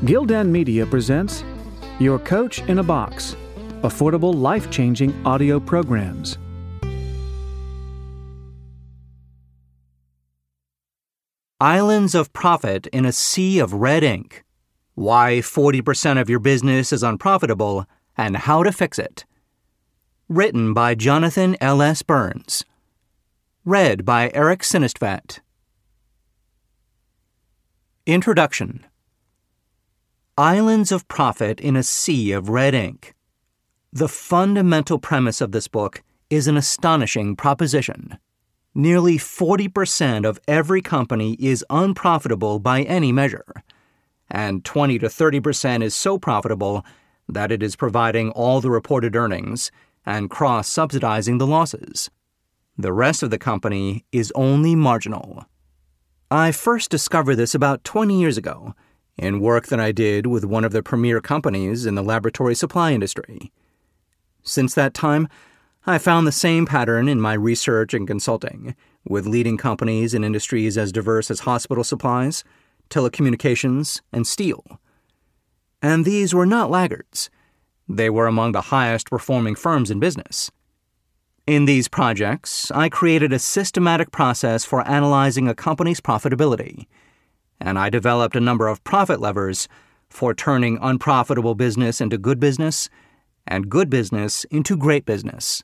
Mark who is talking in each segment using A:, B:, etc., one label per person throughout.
A: Gildan Media presents Your Coach in a Box, affordable, life-changing audio programs.
B: Islands of Profit in a Sea of Red Ink. Why 40% of your business is unprofitable and how to fix it. Written by Jonathan L.S. Burns. Read by Eric Sinistvedt. Introduction. Islands of Profit in a Sea of Red Ink. The fundamental premise of this book is an astonishing proposition. Nearly 40% of every company is unprofitable by any measure, and 20 to 30% is so profitable that it is providing all the reported earnings and cross-subsidizing the losses. The rest of the company is only marginal. I first discovered this about 20 years ago in work that I did with one of the premier companies in the laboratory supply industry. Since that time, I found the same pattern in my research and consulting, with leading companies in industries as diverse as hospital supplies, telecommunications, and steel. And these were not laggards. They were among the highest performing firms in business. In these projects, I created a systematic process for analyzing a company's profitability, and I developed a number of profit levers for turning unprofitable business into good business and good business into great business.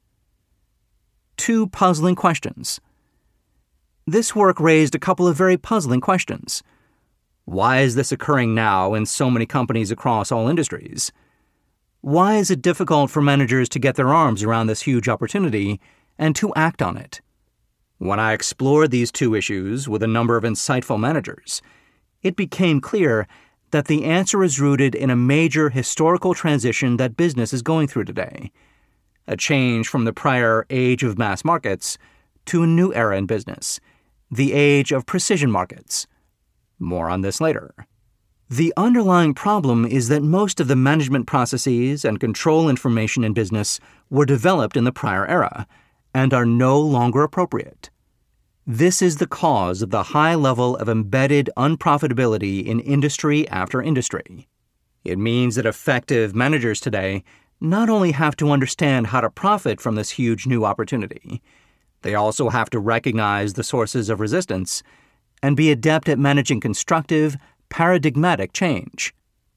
B: 2 puzzling questions. This work raised a couple of very puzzling questions. Why is this occurring now in so many companies across all industries? Why is it difficult for managers to get their arms around this huge opportunity and to act on it? When I explored these 2 issues with a number of insightful managers, it became clear that the answer is rooted in a major historical transition that business is going through today, a change from the prior age of mass markets to a new era in business, the age of precision markets. More on this later. The underlying problem is that most of the management processes and control information in business were developed in the prior era and are no longer appropriate. This is the cause of the high level of embedded unprofitability in industry after industry. It means that effective managers today not only have to understand how to profit from this huge new opportunity, they also have to recognize the sources of resistance and be adept at managing constructive, paradigmatic change.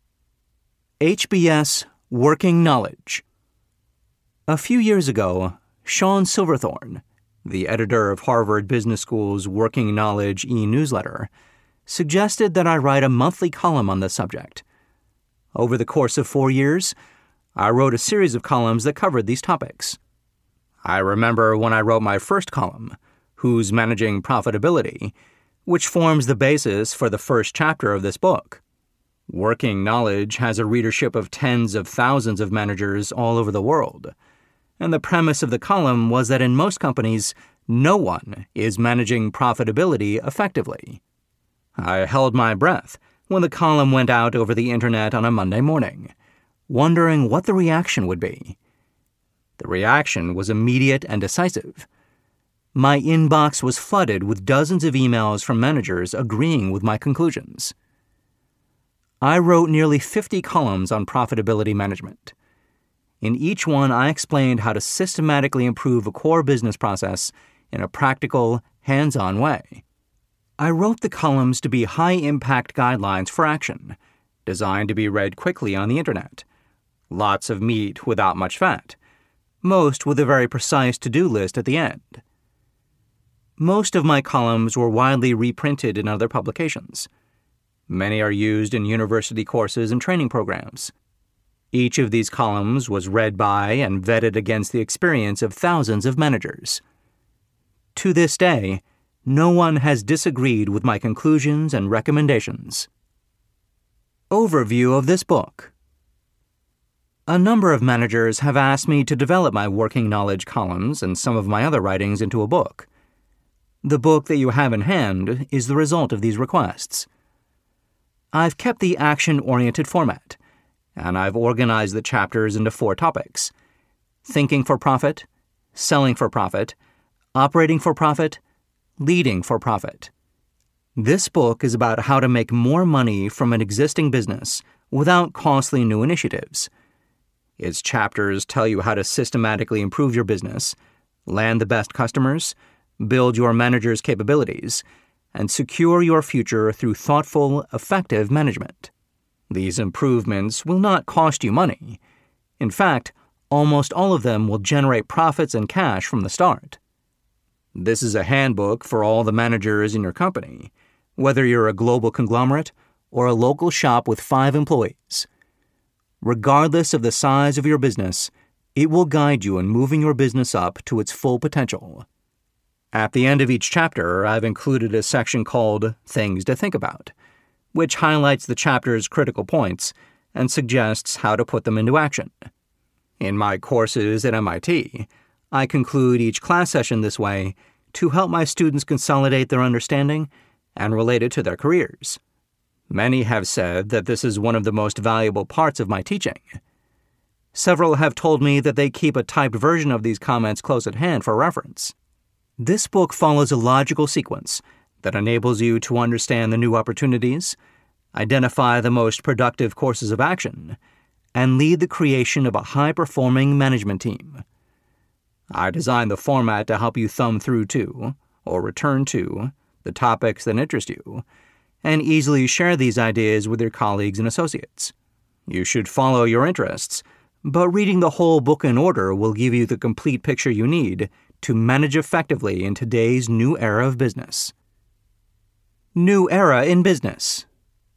B: HBS Working Knowledge. A few years ago, Sean Silverthorne, the editor of Harvard Business School's Working Knowledge e-newsletter, suggested that I write a monthly column on this subject. Over the course of 4 years, I wrote a series of columns that covered these topics. I remember when I wrote my first column, Who's Managing Profitability?, which forms the basis for the first chapter of this book. Working Knowledge has a readership of tens of thousands of managers all over the world, and the premise of the column was that in most companies, no one is managing profitability effectively. I held my breath when the column went out over the internet on a Monday morning, wondering what the reaction would be. The reaction was immediate and decisive. My inbox was flooded with dozens of emails from managers agreeing with my conclusions. I wrote nearly 50 columns on profitability management. In each one, I explained how to systematically improve a core business process in a practical, hands-on way. I wrote the columns to be high-impact guidelines for action, designed to be read quickly on the internet. Lots of meat without much fat, most with a very precise to-do list at the end. Most of my columns were widely reprinted in other publications. Many are used in university courses and training programs. Each of these columns was read by and vetted against the experience of thousands of managers. To this day, no one has disagreed with my conclusions and recommendations. Overview of this book. A number of managers have asked me to develop my Working Knowledge columns and some of my other writings into a book. The book that you have in hand is the result of these requests. I've kept the action-oriented format, and I've organized the chapters into 4 topics: thinking for profit, selling for profit, operating for profit, leading for profit. This book is about how to make more money from an existing business without costly new initiatives. Its chapters tell you how to systematically improve your business, land the best customers, build your manager's capabilities, and secure your future through thoughtful, effective management. These improvements will not cost you money. In fact, almost all of them will generate profits and cash from the start. This is a handbook for all the managers in your company, whether you're a global conglomerate or a local shop with 5 employees. Regardless of the size of your business, it will guide you in moving your business up to its full potential. At the end of each chapter, I've included a section called Things to Think About, which highlights the chapter's critical points and suggests how to put them into action. In my courses at MIT, I conclude each class session this way to help my students consolidate their understanding and relate it to their careers. Many have said that this is one of the most valuable parts of my teaching. Several have told me that they keep a typed version of these comments close at hand for reference. This book follows a logical sequence that enables you to understand the new opportunities, identify the most productive courses of action, and lead the creation of a high-performing management team. I designed the format to help you thumb through to, or return to, the topics that interest you, and easily share these ideas with your colleagues and associates. You should follow your interests, but reading the whole book in order will give you the complete picture you need to manage effectively in today's new era of business. New era in business.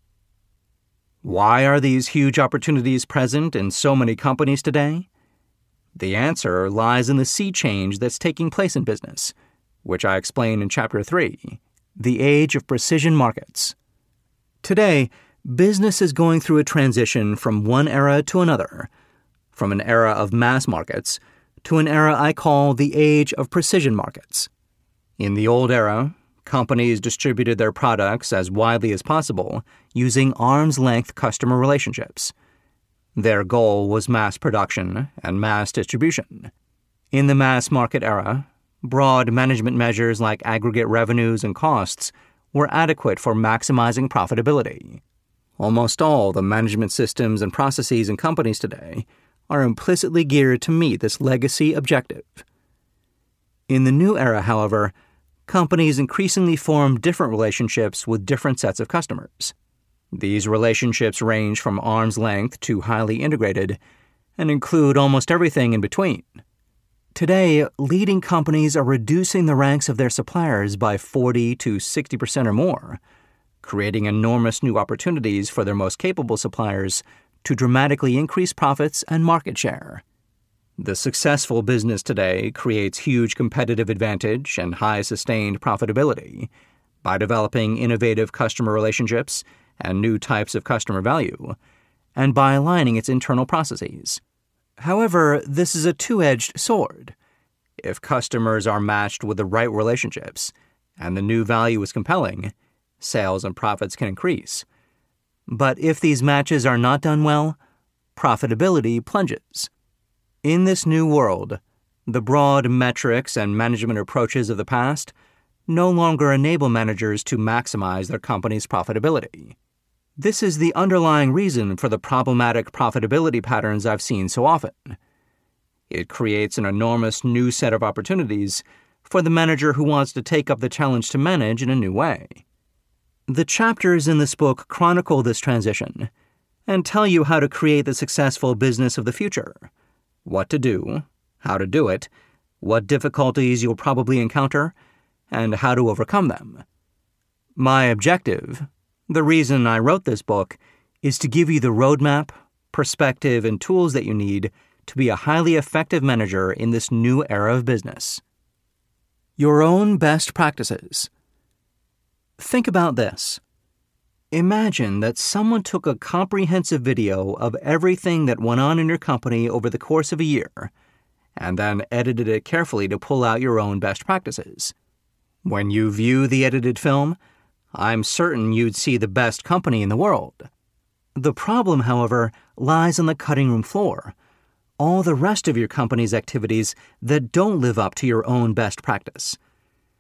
B: Why are these huge opportunities present in so many companies today? The answer lies in the sea change that's taking place in business, which I explain in Chapter 3, The Age of Precision Markets. Today, business is going through a transition from one era to another, from an era of mass markets to an era I call the Age of Precision Markets. In the old era, companies distributed their products as widely as possible using arm's-length customer relationships. Their goal was mass production and mass distribution. In the mass market era, broad management measures like aggregate revenues and costs were adequate for maximizing profitability. Almost all the management systems and processes in companies today are implicitly geared to meet this legacy objective. In the new era, however, companies increasingly form different relationships with different sets of customers. These relationships range from arm's length to highly integrated and include almost everything in between. Today, leading companies are reducing the ranks of their suppliers by 40 to 60% or more, creating enormous new opportunities for their most capable suppliers to dramatically increase profits and market share. The successful business today creates huge competitive advantage and high sustained profitability by developing innovative customer relationships and new types of customer value, and by aligning its internal processes. However, this is a two-edged sword. If customers are matched with the right relationships and the new value is compelling, sales and profits can increase. But if these matches are not done well, profitability plunges. In this new world, the broad metrics and management approaches of the past no longer enable managers to maximize their company's profitability. This is the underlying reason for the problematic profitability patterns I've seen so often. It creates an enormous new set of opportunities for the manager who wants to take up the challenge to manage in a new way. The chapters in this book chronicle this transition and tell you how to create the successful business of the future, what to do, how to do it, what difficulties you'll probably encounter, and how to overcome them. My objective, the reason I wrote this book, is to give you the roadmap, perspective, and tools that you need to be a highly effective manager in this new era of business. Your own best practices. Think about this. Imagine that someone took a comprehensive video of everything that went on in your company over the course of a year, and then edited it carefully to pull out your own best practices. When you view the edited film, I'm certain you'd see the best company in the world. The problem, however, lies on the cutting room floor, all the rest of your company's activities that don't live up to your own best practice.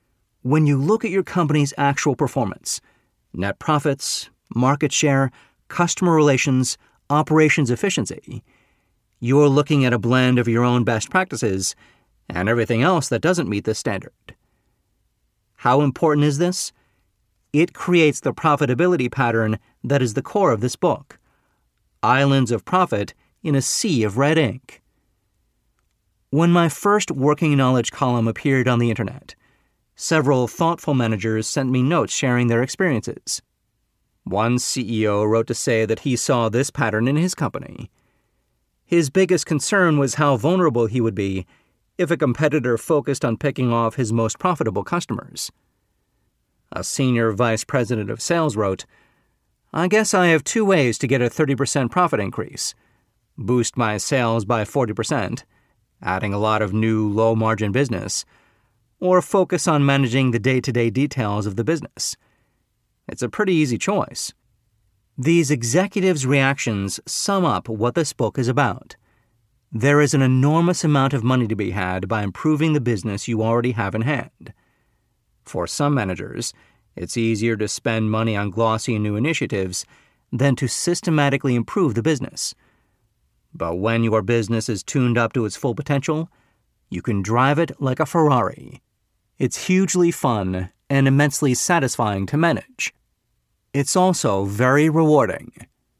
B: When you look at your company's actual performance, net profits, market share, customer relations, operations efficiency, you're looking at a blend of your own best practices and everything else that doesn't meet this standard. How important is this? It creates the profitability pattern that is the core of this book. Islands of profit in a sea of red ink. When my first working knowledge column appeared on the internet, several thoughtful managers sent me notes sharing their experiences. One CEO wrote to say that he saw this pattern in his company. His biggest concern was how vulnerable he would be if a competitor focused on picking off his most profitable customers. A senior vice president of sales wrote, "I guess I have two ways to get a 30% profit increase. Boost my sales by 40%, adding a lot of new low-margin business, or focus on managing the day-to-day details of the business. It's a pretty easy choice." These executives' reactions sum up what this book is about. There is an enormous amount of money to be had by improving the business you already have in hand. For some managers, it's easier to spend money on glossy new initiatives than to systematically improve the business. But when your business is tuned up to its full potential, you can drive it like a Ferrari. It's hugely fun and immensely satisfying to manage. It's also very rewarding.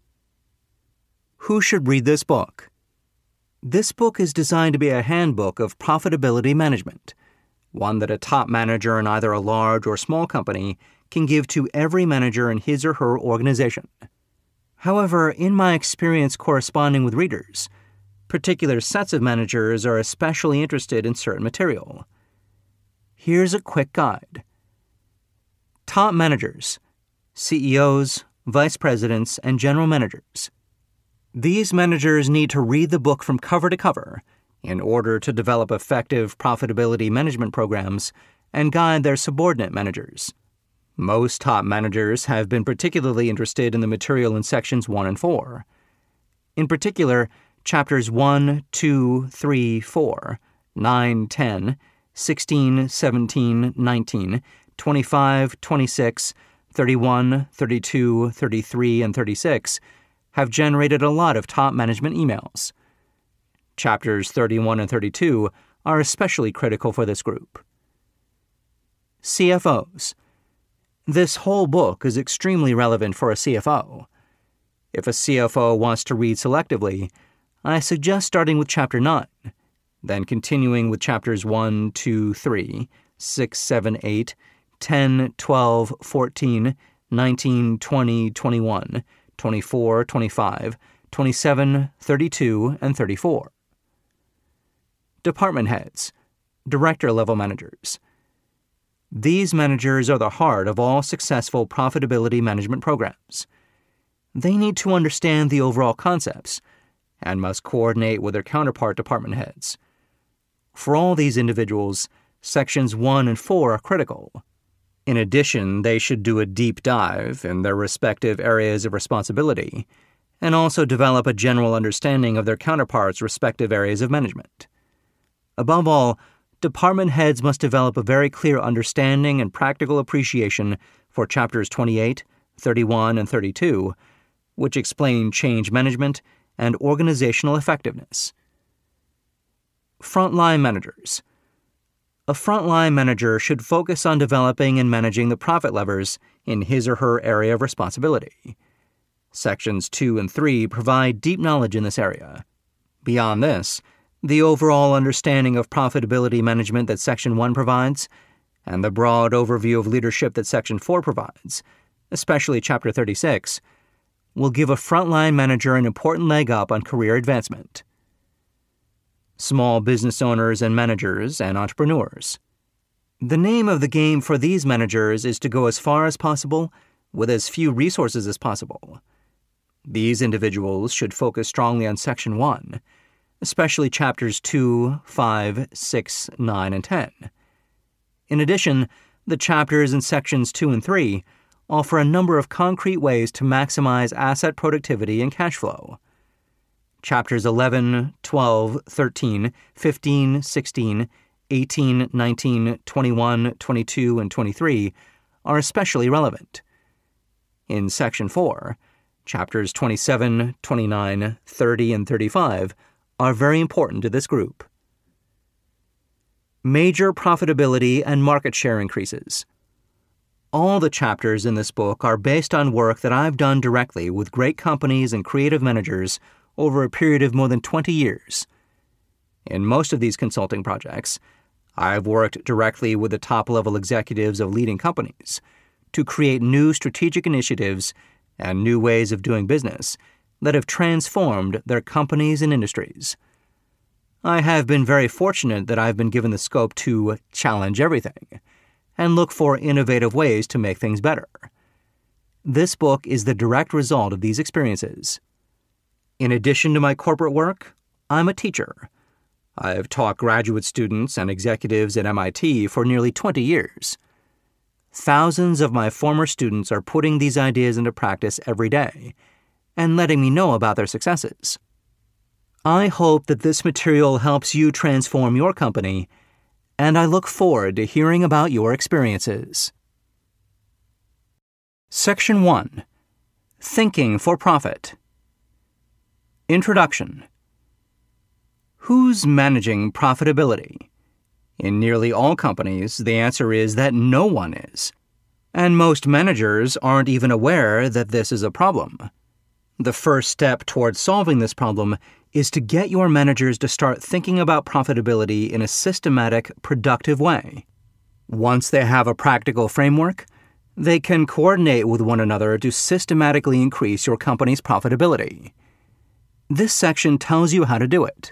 B: Who should read this book? This book is designed to be a handbook of profitability management, one that a top manager in either a large or small company can give to every manager in his or her organization. However, in my experience corresponding with readers, particular sets of managers are especially interested in certain material. Here's a quick guide. Top managers, CEOs, vice presidents, and general managers. These managers need to read the book from cover to cover in order to develop effective profitability management programs and guide their subordinate managers. Most top managers have been particularly interested in the material in sections 1 and 4. In particular, chapters 1, 2, 3, 4, 9, 10, 16, 17, 19, 25, 26, 31, 32, 33, and 36 have generated a lot of top management emails. Chapters 31 and 32 are especially critical for this group. CFOs. This whole book is extremely relevant for a CFO. If a CFO wants to read selectively, I suggest starting with Chapter 9, then continuing with Chapters 1, 2, 3, 6, 7, 8, 10, 12, 14, 19, 20, 21, 24, 25, 27, 32, and 34. Department heads, director-level managers. These managers are the heart of all successful profitability management programs. They need to understand the overall concepts and must coordinate with their counterpart department heads. For all these individuals, sections 1 and 4 are critical. In addition, they should do a deep dive in their respective areas of responsibility and also develop a general understanding of their counterparts' respective areas of management. Above all, department heads must develop a very clear understanding and practical appreciation for chapters 28, 31, and 32, which explain change management and organizational effectiveness. Frontline managers. A frontline manager should focus on developing and managing the profit levers in his or her area of responsibility. Sections 2 and 3 provide deep knowledge in this area. Beyond this, the overall understanding of profitability management that Section 1 provides, and the broad overview of leadership that Section 4 provides, especially Chapter 36, will give a frontline manager an important leg up on career advancement. Small business owners and managers and entrepreneurs. The name of the game for these managers is to go as far as possible with as few resources as possible. These individuals should focus strongly on Section 1, especially Chapters 2, 5, 6, 9, and 10. In addition, the chapters in Sections 2 and 3 offer a number of concrete ways to maximize asset productivity and cash flow. Chapters 11, 12, 13, 15, 16, 18, 19, 21, 22, and 23 are especially relevant. In Section 4, chapters 27, 29, 30, and 35 are very important to this group. Major profitability and market share increases. All the chapters in this book are based on work that I've done directly with great companies and creative managers over a period of more than 20 years. In most of these consulting projects, I've worked directly with the top-level executives of leading companies to create new strategic initiatives and new ways of doing business that have transformed their companies and industries. I have been very fortunate that I've been given the scope to challenge everything and look for innovative ways to make things better. This book is the direct result of these experiences. In addition to my corporate work, I'm a teacher. I have taught graduate students and executives at MIT for nearly 20 years. Thousands of my former students are putting these ideas into practice every day and letting me know about their successes. I hope that this material helps you transform your company, and I look forward to hearing about your experiences. Section 1. Thinking for Profit. Introduction. Who's managing profitability? In nearly all companies, the answer is that no one is. And most managers aren't even aware that this is a problem. The first step towards solving this problem is to get your managers to start thinking about profitability in a systematic, productive way. Once they have a practical framework, they can coordinate with one another to systematically increase your company's profitability. This section tells you how to do it.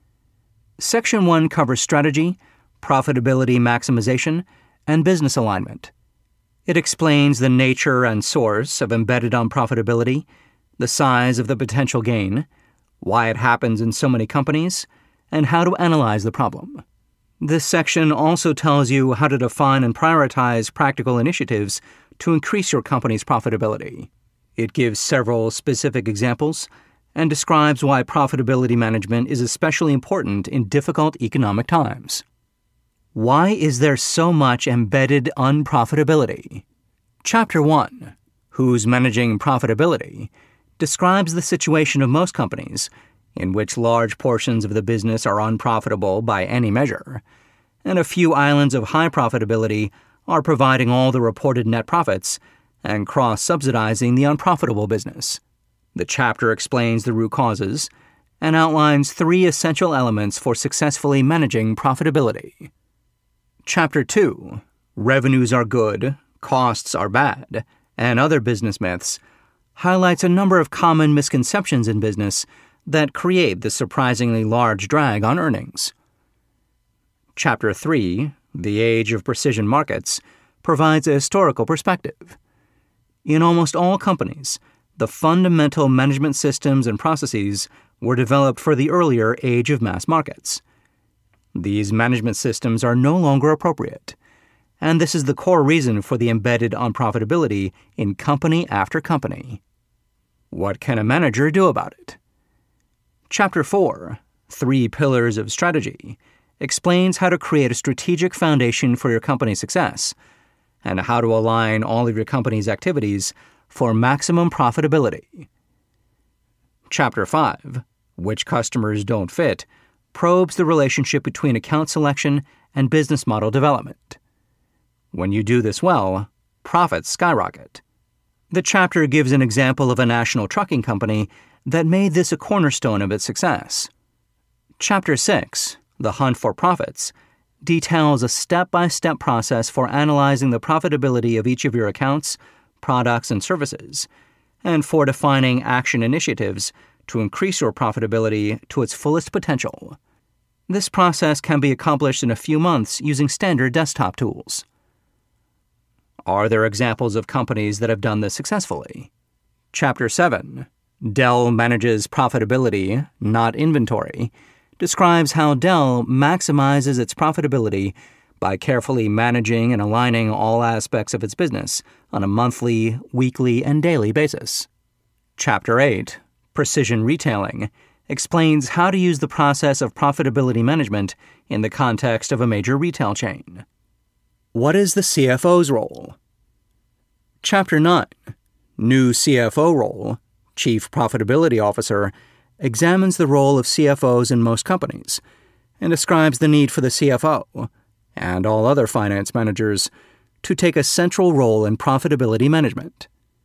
B: Section 1 covers strategy, profitability maximization, and business alignment. It explains the nature and source of embedded unprofitability, the size of the potential gain, why it happens in so many companies, and how to analyze the problem. This section also tells you how to define and prioritize practical initiatives to increase your company's profitability. It gives several specific examples and describes why profitability management is especially important in difficult economic times. Why is there so much embedded unprofitability? Chapter 1, Who's Managing Profitability, describes the situation of most companies in which large portions of the business are unprofitable by any measure, and a few islands of high profitability are providing all the reported net profits and cross-subsidizing the unprofitable business. The chapter explains the root causes and outlines 3 essential elements for successfully managing profitability. Chapter 2, Revenues are good, costs are bad, and other business myths, highlights a number of common misconceptions in business that create the surprisingly large drag on earnings. Chapter 3, The Age of Precision Markets, provides a historical perspective. In almost all companies, the fundamental management systems and processes were developed for the earlier age of mass markets. These management systems are no longer appropriate, and this is the core reason for the embedded unprofitability in company after company. What can a manager do about it? Chapter 4, 3 Pillars of Strategy, explains how to create a strategic foundation for your company's success and how to align all of your company's activities for maximum profitability. Chapter 5, Which Customers Don't Fit, probes the relationship between account selection and business model development. When you do this well, profits skyrocket. The chapter gives an example of a national trucking company that made this a cornerstone of its success. Chapter 6, The Hunt for Profits, details a step-by-step process for analyzing the profitability of each of your accounts, products, and services, and for defining action initiatives to increase your profitability to its fullest potential. This process can be accomplished in a few months using standard desktop tools. Are there examples of companies that have done this successfully? Chapter 7, Dell Manages Profitability, Not Inventory, describes how Dell maximizes its profitability by carefully managing and aligning all aspects of its business on a monthly, weekly, and daily basis. Chapter 8, Precision Retailing, explains how to use the process of profitability management in the context of a major retail chain. What is the CFO's role? Chapter 9, New CFO Role, Chief Profitability Officer, examines the role of CFOs in most companies and describes the need for the CFO, and all other finance managers, to take a central role in profitability management.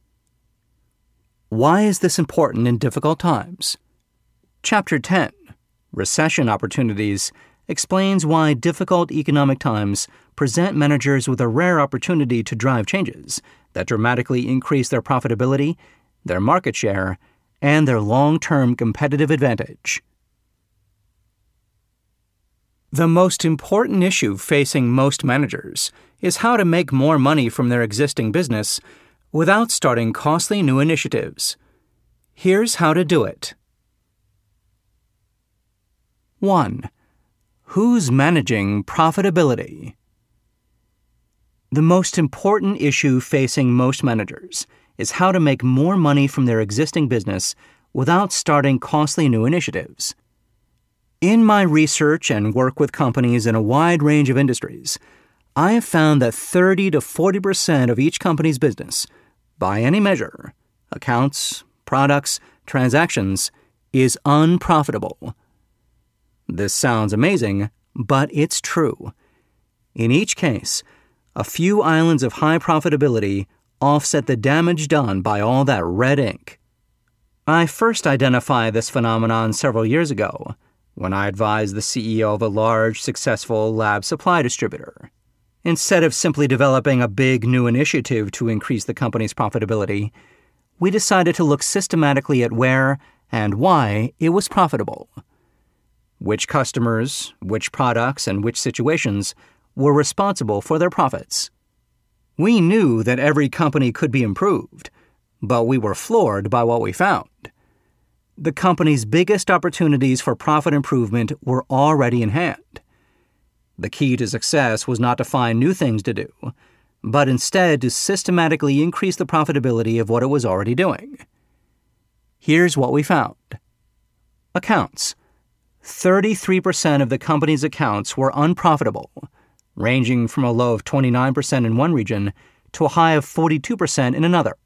B: Why is this important in difficult times? Chapter 10, Recession Opportunities, explains why difficult economic times present managers with a rare opportunity to drive changes that dramatically increase their profitability, their market share, and their long-term competitive advantage. The most important issue facing most managers is how to make more money from their existing business without starting costly new initiatives. Here's how to do it. 1. Who's managing profitability? The most important issue facing most managers is how to make more money from their existing business without starting costly new initiatives. In my research and work with companies in a wide range of industries, I have found that 30 to 40% of each company's business, by any measure, accounts, products, transactions, is unprofitable. This sounds amazing, but it's true. In each case, a few islands of high profitability offset the damage done by all that red ink. I first identified this phenomenon several years ago when I advised the CEO of a large, successful lab supply distributor. Instead of simply developing a big new initiative to increase the company's profitability, we decided to look systematically at where and why it was profitable. Which customers, which products, and which situations were responsible for their profits. We knew that every company could be improved, but we were floored by what we found. The company's biggest opportunities for profit improvement were already in hand. The key to success was not to find new things to do, but instead to systematically increase the profitability of what it was already doing. Here's what we found. Accounts. 33% of the company's accounts were unprofitable, ranging from a low of 29% in one region to a high of 42% in another.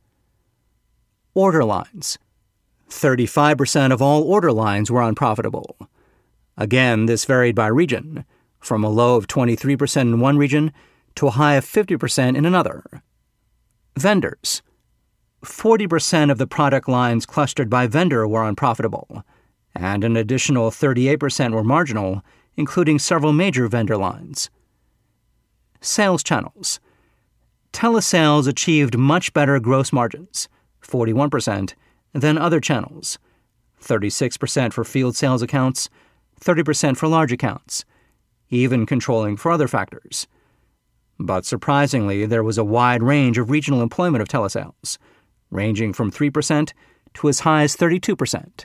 B: Order lines. 35% of all order lines were unprofitable. Again, this varied by region, from a low of 23% in one region to a high of 50% in another. Vendors. 40% of the product lines clustered by vendor were unprofitable, and an additional 38% were marginal, including several major vendor lines. Sales channels. Telesales achieved much better gross margins, 41%, than other channels, 36% for field sales accounts, 30% for large accounts, even controlling for other factors. But surprisingly, there was a wide range of regional employment of telesales, ranging from 3% to as high as 32%.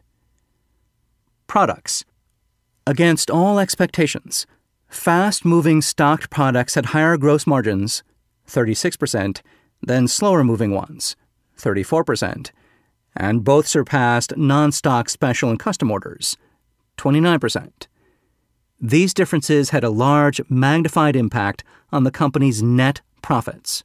B: Products. Against all expectations, fast-moving stocked products had higher gross margins, 36%, than slower-moving ones, 34%, and both surpassed non-stock special and custom orders, 29%. These differences had a large, magnified impact on the company's net profits.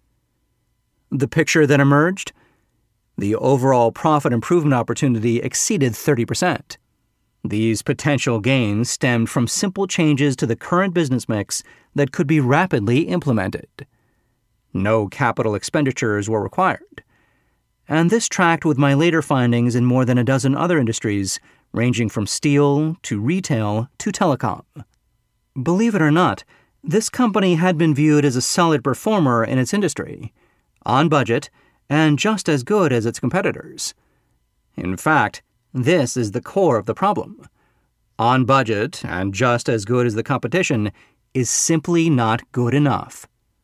B: The picture that emerged? The overall profit improvement opportunity exceeded 30%. These potential gains stemmed from simple changes to the current business mix that could be rapidly implemented. No capital expenditures were required. And this tracked with my later findings in more than a dozen other industries, ranging from steel to retail to telecom. Believe it or not, this company had been viewed as a solid performer in its industry, on budget, and just as good as its competitors. In fact, this is the core of the problem. On budget and just as good as the competition is simply not good enough.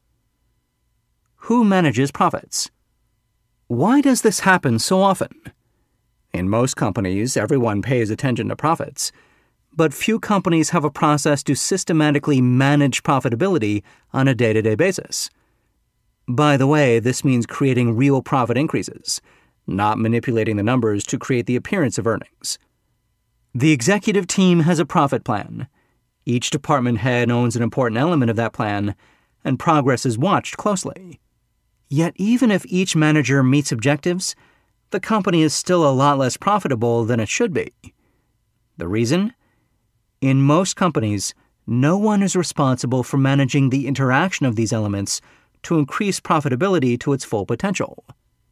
B: Who manages profits? Why does this happen so often? In most companies, everyone pays attention to profits, but few companies have a process to systematically manage profitability on a day-to-day basis. By the way, this means creating real profit increases, not manipulating the numbers to create the appearance of earnings. The executive team has a profit plan. Each department head owns an important element of that plan, and progress is watched closely. Yet even if each manager meets objectives, the company is still a lot less profitable than it should be. The reason? In most companies, no one is responsible for managing the interaction of these elements to increase profitability to its full potential.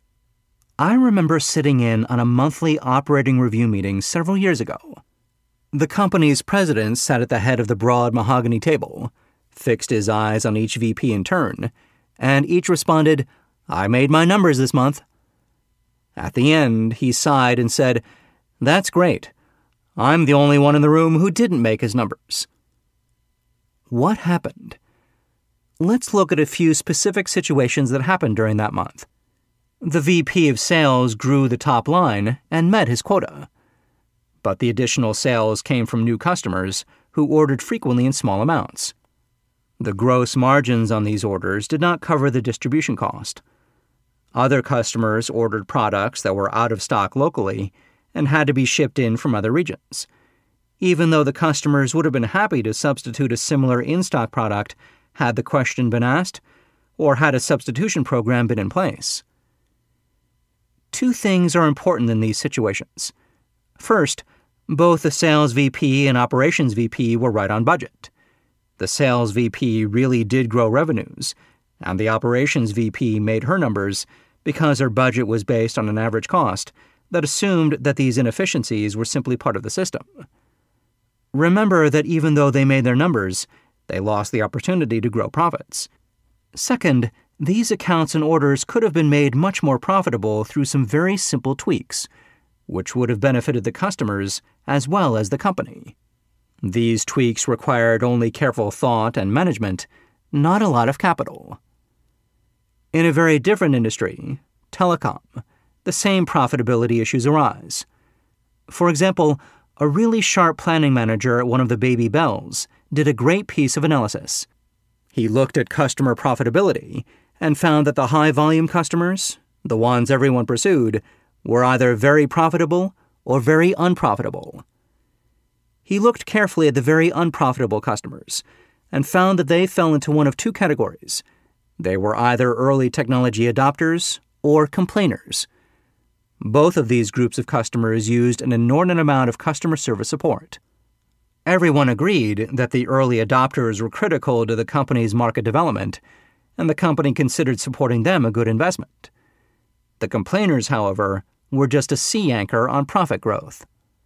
B: I remember sitting in on a monthly operating review meeting several years ago. The company's president sat at the head of the broad mahogany table, fixed his eyes on each VP in turn, and each responded, "I made my numbers this month." At the end, he sighed and said, "That's great. I'm the only one in the room who didn't make his numbers." What happened? Let's look at a few specific situations that happened during that month. The VP of sales grew the top line and met his quota. But the additional sales came from new customers who ordered frequently in small amounts. The gross margins on these orders did not cover the distribution cost. Other customers ordered products that were out of stock locally and had to be shipped in from other regions, even though the customers would have been happy to substitute a similar in-stock product had the question been asked or had a substitution program been in place. Two things are important in these situations. First, both the sales VP and operations VP were right on budget. The sales VP really did grow revenues, and the operations VP made her numbers because her budget was based on an average cost that assumed that these inefficiencies were simply part of the system. Remember that even though they made their numbers, they lost the opportunity to grow profits. Second, these accounts and orders could have been made much more profitable through some very simple tweaks, which would have benefited the customers as well as the company. These tweaks required only careful thought and management, not a lot of capital. In a very different industry, telecom, the same profitability issues arise. For example, a really sharp planning manager at one of the Baby Bells did a great piece of analysis. He looked at customer profitability and found that the high-volume customers, the ones everyone pursued, were either very profitable or very unprofitable. He looked carefully at the very unprofitable customers and found that they fell into one of two categories. They were either early technology adopters or complainers. Both of these groups of customers used an inordinate amount of customer service support. Everyone agreed that the early adopters were critical to the company's market development, and the company considered supporting them a good investment. The complainers, however, were just a sea anchor on profit growth.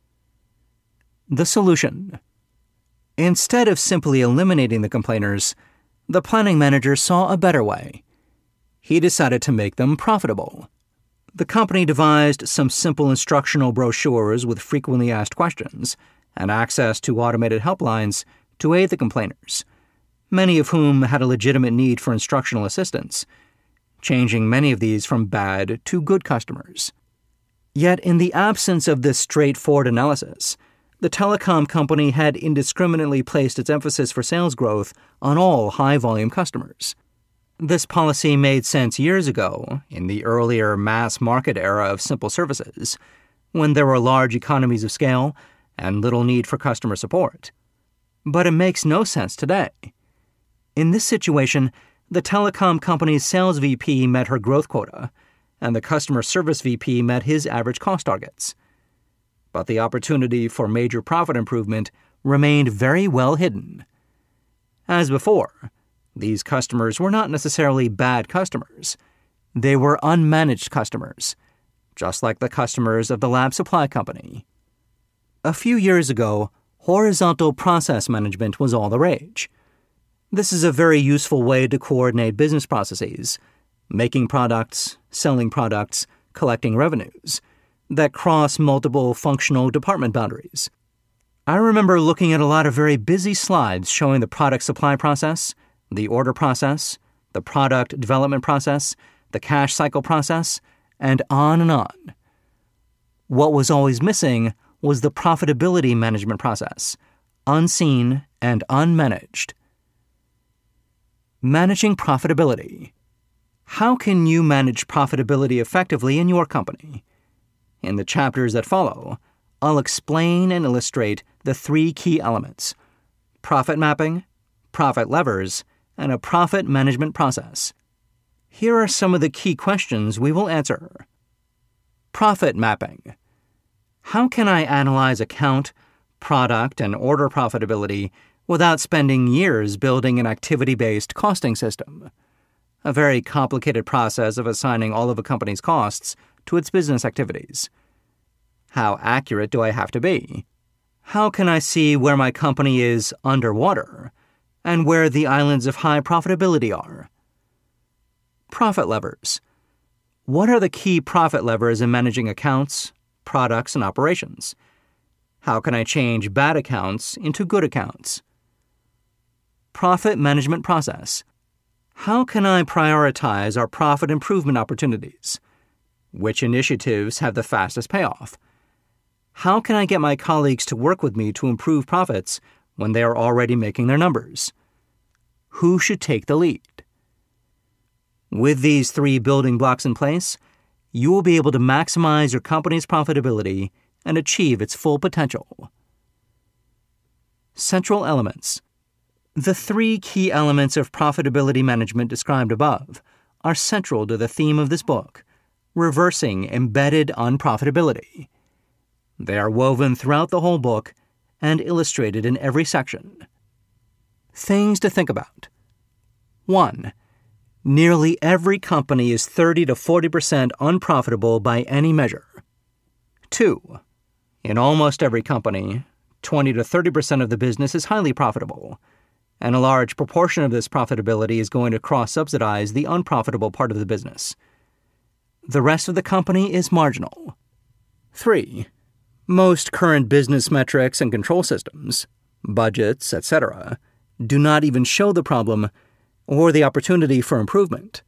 B: The solution. Instead of simply eliminating the complainers, the planning manager saw a better way. He decided to make them profitable. The company devised some simple instructional brochures with frequently asked questions and access to automated helplines to aid the complainers, many of whom had a legitimate need for instructional assistance, changing many of these from bad to good customers. Yet in the absence of this straightforward analysis, the telecom company had indiscriminately placed its emphasis for sales growth on all high-volume customers. This policy made sense years ago, in the earlier mass market era of simple services, when there were large economies of scale and little need for customer support. But it makes no sense today. In this situation, the telecom company's sales VP met her growth quota, and the customer service VP met his average cost targets. But the opportunity for major profit improvement remained very well hidden. As before, these customers were not necessarily bad customers. They were unmanaged customers, just like the customers of the lab supply company. A few years ago, horizontal process management was all the rage. This is a very useful way to coordinate business processes, making products, selling products, collecting revenues, that cross multiple functional department boundaries. I remember looking at a lot of very busy slides showing the product supply process, the order process, the product development process, the cash cycle process, and on and on. What was always missing was the profitability management process, unseen and unmanaged. Managing profitability. How can you manage profitability effectively in your company? In the chapters that follow, I'll explain and illustrate the three key elements: profit mapping, profit levers, and a profit management process. Here are some of the key questions we will answer. Profit mapping. How can I analyze account, product, and order profitability without spending years building an activity-based costing system? A very complicated process of assigning all of a company's costs to its business activities. How accurate do I have to be? How can I see where my company is underwater and where the islands of high profitability are? Profit levers. What are the key profit levers in managing accounts, products, and operations? How can I change bad accounts into good accounts? Profit management process. How can I prioritize our profit improvement opportunities? Which initiatives have the fastest payoff? How can I get my colleagues to work with me to improve profits when they are already making their numbers? Who should take the lead? With these 3 building blocks in place, you will be able to maximize your company's profitability and achieve its full potential. Central elements. The 3 key elements of profitability management described above are central to the theme of this book, reversing embedded unprofitability. They are woven throughout the whole book and illustrated in every section. Things to think about. 1. Nearly every company is 30 to 40% unprofitable by any measure. 2. In almost every company, 20 to 30% of the business is highly profitable, and a large proportion of this profitability is going to cross-subsidize the unprofitable part of the business. The rest of the company is marginal. 3. Most current business metrics and control systems, budgets, etc., do not even show the problem or the opportunity for improvement.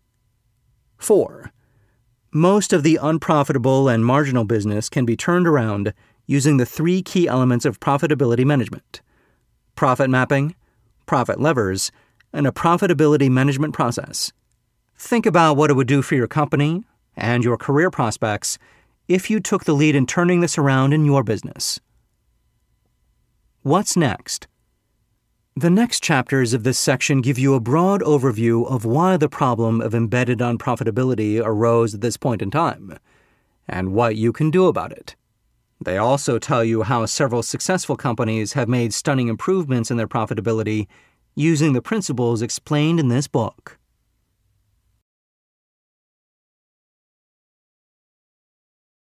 B: 4. Most of the unprofitable and marginal business can be turned around using the 3 key elements of profitability management: profit mapping, profit levers, and a profitability management process. Think about what it would do for your company and your career prospects if you took the lead in turning this around in your business. What's next? The next chapters of this section give you a broad overview of why the problem of embedded unprofitability arose at this point in time, and what you can do about it. They also tell you how several successful companies have made stunning improvements in their profitability using the principles explained in this book.